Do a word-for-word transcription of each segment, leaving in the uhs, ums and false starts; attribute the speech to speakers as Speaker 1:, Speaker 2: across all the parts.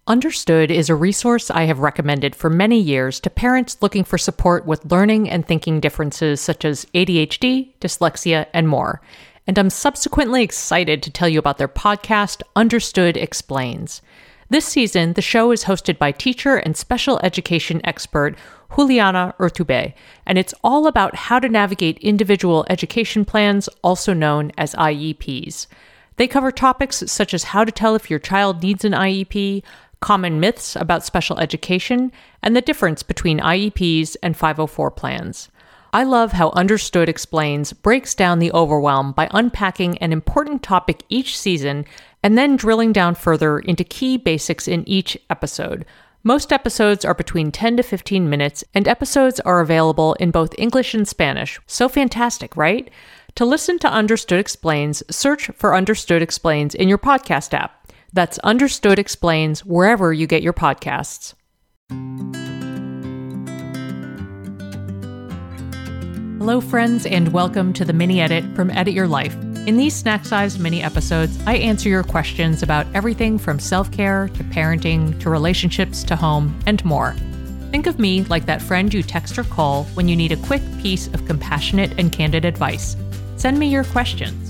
Speaker 1: Understood is a resource I have recommended for many years to parents looking for support with learning and thinking differences such as A D H D, dyslexia, and more. And I'm subsequently excited to tell you about their podcast, Understood Explains. This season, the show is hosted by teacher and special education expert Juliana Urtubey, and it's all about how to navigate individual education plans, also known as I E Ps. They cover topics such as how to tell if your child needs an I E P, common myths about special education, and the difference between I E Ps and five oh four plans. I love how Understood Explains breaks down the overwhelm by unpacking an important topic each season and then drilling down further into key basics in each episode. Most episodes are between ten to fifteen minutes, and episodes are available in both English and Spanish. So fantastic, right? To listen to Understood Explains, search for Understood Explains in your podcast app. That's Understood Explains wherever you get your podcasts. Hello, friends, and welcome to the mini edit from Edit Your Life. In these snack-sized mini episodes, I answer your questions about everything from self-care to parenting to relationships to home and more. Think of me like that friend you text or call when you need a quick piece of compassionate and candid advice. Send me your questions.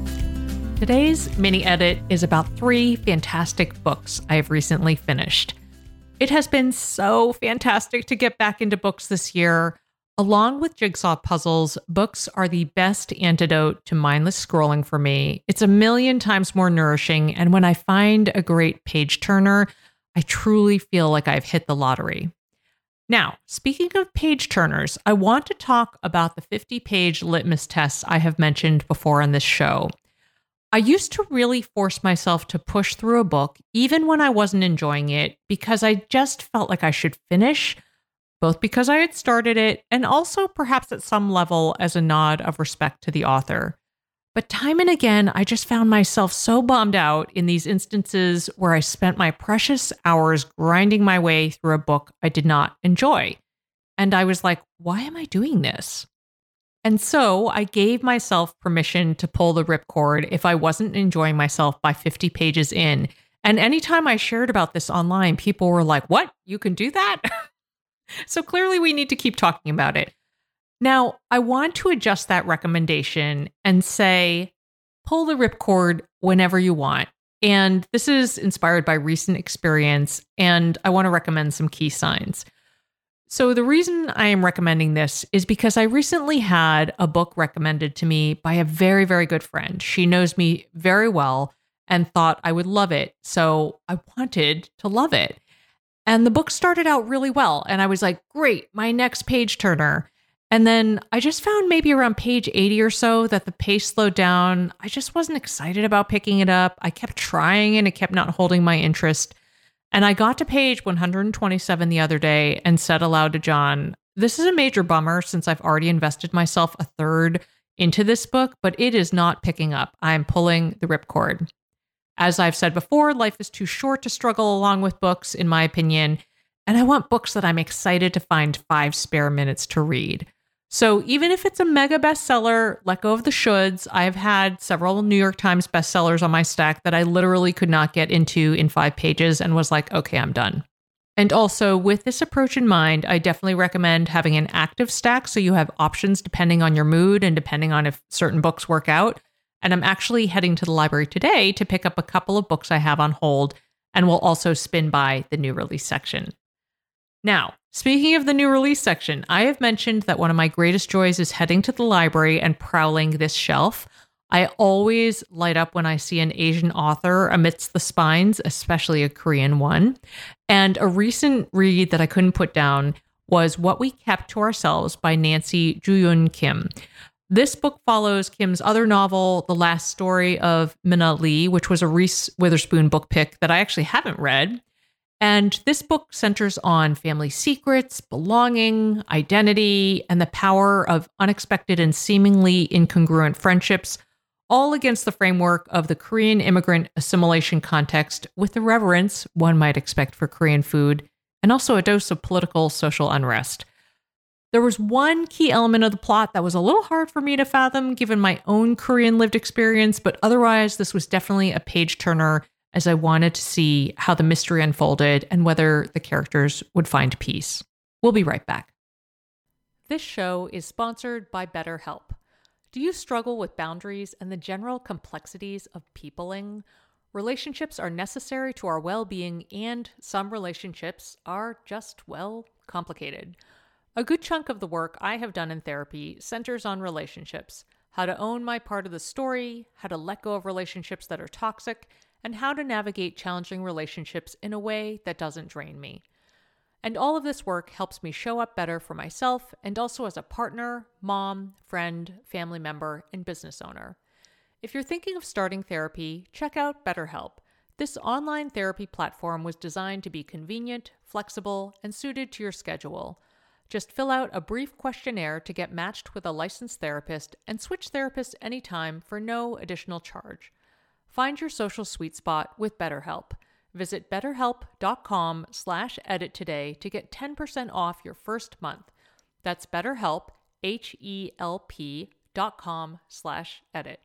Speaker 1: Today's mini edit is about three fantastic books I have recently finished. It has been so fantastic to get back into books this year. Along with jigsaw puzzles, books are the best antidote to mindless scrolling for me. It's a million times more nourishing, and when I find a great page turner, I truly feel like I've hit the lottery. Now, speaking of page turners, I want to talk about the fifty-page litmus tests I have mentioned before on this show. I used to really force myself to push through a book, even when I wasn't enjoying it, because I just felt like I should finish, both because I had started it and also perhaps at some level as a nod of respect to the author. But time and again, I just found myself so bummed out in these instances where I spent my precious hours grinding my way through a book I did not enjoy. And I was like, why am I doing this? And so I gave myself permission to pull the ripcord if I wasn't enjoying myself by fifty pages in. And anytime I shared about this online, people were like, what? You can do that? So clearly we need to keep talking about it. Now, I want to adjust that recommendation and say, pull the ripcord whenever you want. And this is inspired by recent experience, and I want to recommend some key signs. So the reason I am recommending this is because I recently had a book recommended to me by a very, very good friend. She knows me very well and thought I would love it. So I wanted to love it. And the book started out really well. And I was like, great, my next page turner. And then I just found maybe around page eighty or so that the pace slowed down. I just wasn't excited about picking it up. I kept trying and it kept not holding my interest. And I got to page one hundred twenty-seven the other day and said aloud to John, this is a major bummer since I've already invested myself a third into this book, but it is not picking up. I'm pulling the ripcord. As I've said before, life is too short to struggle along with books, in my opinion, and I want books that I'm excited to find five spare minutes to read. So even if it's a mega bestseller, let go of the shoulds. I've had several New York Times bestsellers on my stack that I literally could not get into in five pages and was like, okay, I'm done. And also with this approach in mind, I definitely recommend having an active stack so you have options depending on your mood and depending on if certain books work out. And I'm actually heading to the library today to pick up a couple of books I have on hold, and will also spin by the new release section. Now, speaking of the new release section, I have mentioned that one of my greatest joys is heading to the library and prowling this shelf. I always light up when I see an Asian author amidst the spines, especially a Korean one. And a recent read that I couldn't put down was What We Kept to Ourselves by Nancy Joo-Yeon Kim. This book follows Kim's other novel, The Last Story of Minna Lee, which was a Reese Witherspoon book pick that I actually haven't read. And this book centers on family secrets, belonging, identity, and the power of unexpected and seemingly incongruent friendships, all against the framework of the Korean immigrant assimilation context with the reverence one might expect for Korean food, and also a dose of political social unrest. There was one key element of the plot that was a little hard for me to fathom given my own Korean lived experience, but otherwise this was definitely a page turner as I wanted to see how the mystery unfolded and whether the characters would find peace. We'll be right back. This show is sponsored by BetterHelp. Do you struggle with boundaries and the general complexities of peopling? Relationships are necessary to our well-being, and some relationships are just, well, complicated. A good chunk of the work I have done in therapy centers on relationships, how to own my part of the story, how to let go of relationships that are toxic, and how to navigate challenging relationships in a way that doesn't drain me. And all of this work helps me show up better for myself and also as a partner, mom, friend, family member, and business owner. If you're thinking of starting therapy, check out BetterHelp. This online therapy platform was designed to be convenient, flexible, and suited to your schedule. Just fill out a brief questionnaire to get matched with a licensed therapist and switch therapists anytime for no additional charge. Find your social sweet spot with BetterHelp. Visit betterhelp.com slash edit today to get ten percent off your first month. That's BetterHelp, H-E-L-P dot com slash edit.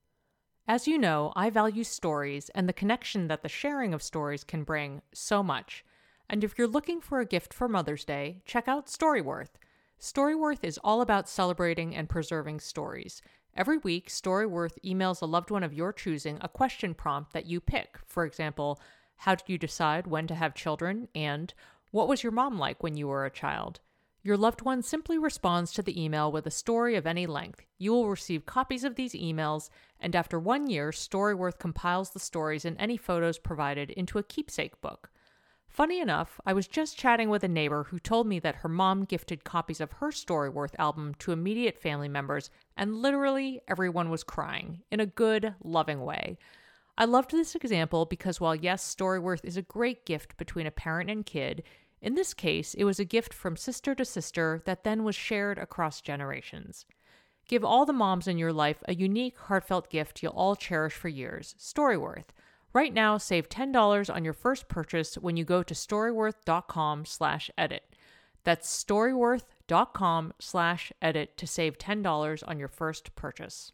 Speaker 1: As you know, I value stories and the connection that the sharing of stories can bring so much. And if you're looking for a gift for Mother's Day, check out Storyworth. Storyworth is all about celebrating and preserving stories. Every week, Storyworth emails a loved one of your choosing a question prompt that you pick. For example, how did you decide when to have children? And what was your mom like when you were a child? Your loved one simply responds to the email with a story of any length. You will receive copies of these emails, and after one year, Storyworth compiles the stories and any photos provided into a keepsake book. Funny enough, I was just chatting with a neighbor who told me that her mom gifted copies of her Storyworth album to immediate family members, and literally everyone was crying, in a good, loving way. I loved this example because while yes, Storyworth is a great gift between a parent and kid, in this case, it was a gift from sister to sister that then was shared across generations. Give all the moms in your life a unique, heartfelt gift you'll all cherish for years, Storyworth. Right now, save ten dollars on your first purchase when you go to storyworth.com slash edit. That's storyworth.com slash edit to save ten dollars on your first purchase.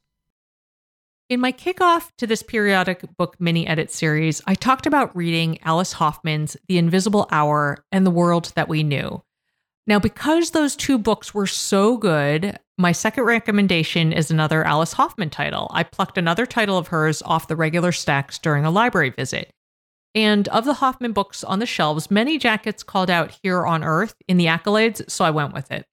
Speaker 1: In my kickoff to this periodic book mini edit series, I talked about reading Alice Hoffman's The Invisible Hour and The World That We Knew. Now, because those two books were so good, my second recommendation is another Alice Hoffman title. I plucked another title of hers off the regular stacks during a library visit. And of the Hoffman books on the shelves, many jackets called out Here on Earth in the accolades, so I went with it.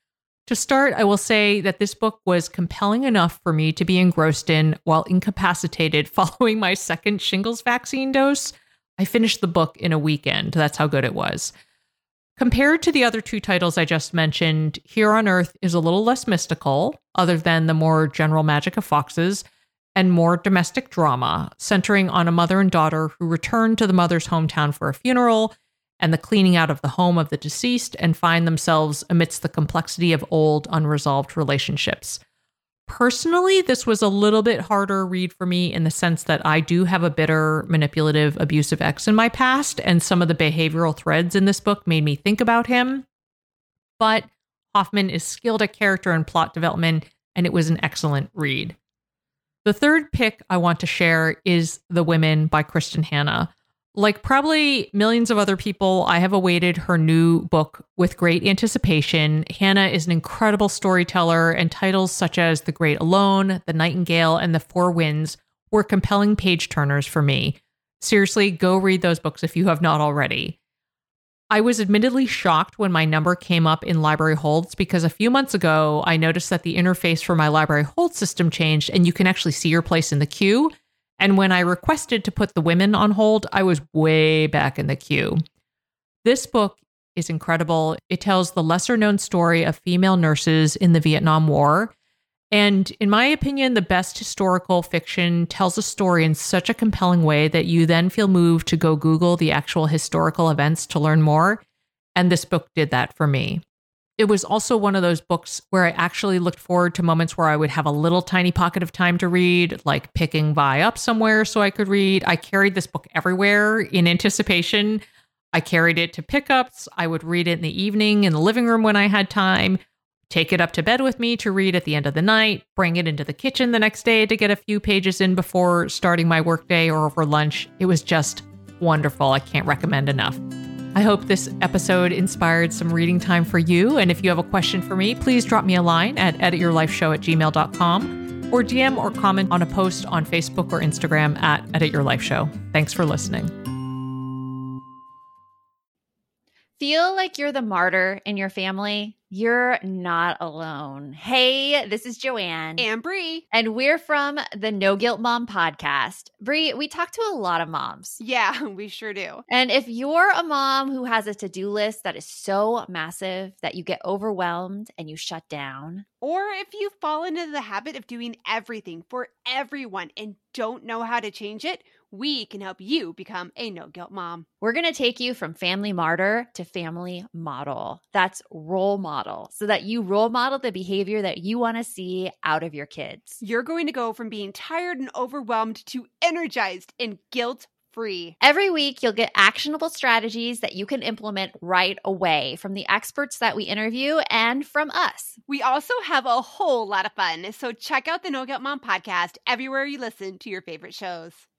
Speaker 1: To start, I will say that this book was compelling enough for me to be engrossed in while incapacitated following my second shingles vaccine dose. I finished the book in a weekend. That's how good it was. Compared to the other two titles I just mentioned, Here on Earth is a little less mystical, other than the more general magic of foxes, and more domestic drama, centering on a mother and daughter who return to the mother's hometown for a funeral and the cleaning out of the home of the deceased and find themselves amidst the complexity of old, unresolved relationships. Personally, this was a little bit harder read for me in the sense that I do have a bitter, manipulative, abusive ex in my past, and some of the behavioral threads in this book made me think about him. But Hoffman is skilled at character and plot development, and it was an excellent read. The third pick I want to share is The Women by Kristin Hannah. Like probably millions of other people, I have awaited her new book with great anticipation. Hannah is an incredible storyteller, and titles such as The Great Alone, The Nightingale, and The Four Winds were compelling page-turners for me. Seriously, go read those books if you have not already. I was admittedly shocked when my number came up in library holds because a few months ago, I noticed that the interface for my library hold system changed and you can actually see your place in the queue. And when I requested to put The Women on hold, I was way back in the queue. This book is incredible. It tells the lesser-known story of female nurses in the Vietnam War. And in my opinion, the best historical fiction tells a story in such a compelling way that you then feel moved to go Google the actual historical events to learn more. And this book did that for me. It was also one of those books where I actually looked forward to moments where I would have a little tiny pocket of time to read, like picking Vi up somewhere so I could read. I carried this book everywhere in anticipation. I carried it to pickups. I would read it in the evening in the living room when I had time. take it up to bed with me to read at the end of the night, bring it into the kitchen the next day to get a few pages in before starting my workday or over lunch. It was just wonderful. I can't recommend enough. I hope this episode inspired some reading time for you. And if you have a question for me, please drop me a line at edit your life show at gmail dot com or D M or comment on a post on Facebook or Instagram at Edit Your Life Show. Thanks for listening.
Speaker 2: Feel like you're the martyr in your family? You're not alone. Hey, this is Joanne.
Speaker 3: And Brie.
Speaker 2: And we're from the No Guilt Mom podcast. Brie, we talk to a lot of moms.
Speaker 3: Yeah, we sure do.
Speaker 2: And if you're a mom who has a to-do list that is so massive that you get overwhelmed and you shut down,
Speaker 3: or if you fall into the habit of doing everything for everyone and don't know how to change it, we can help you become a no-guilt mom.
Speaker 2: We're going to take you from family martyr to family model. That's role model, so that you role model the behavior that you want to see out of your kids.
Speaker 3: You're going to go from being tired and overwhelmed to energized and guilt-free.
Speaker 2: Every week, you'll get actionable strategies that you can implement right away from the experts that we interview and from us.
Speaker 3: We also have a whole lot of fun, so check out the No Guilt Mom podcast everywhere you listen to your favorite shows.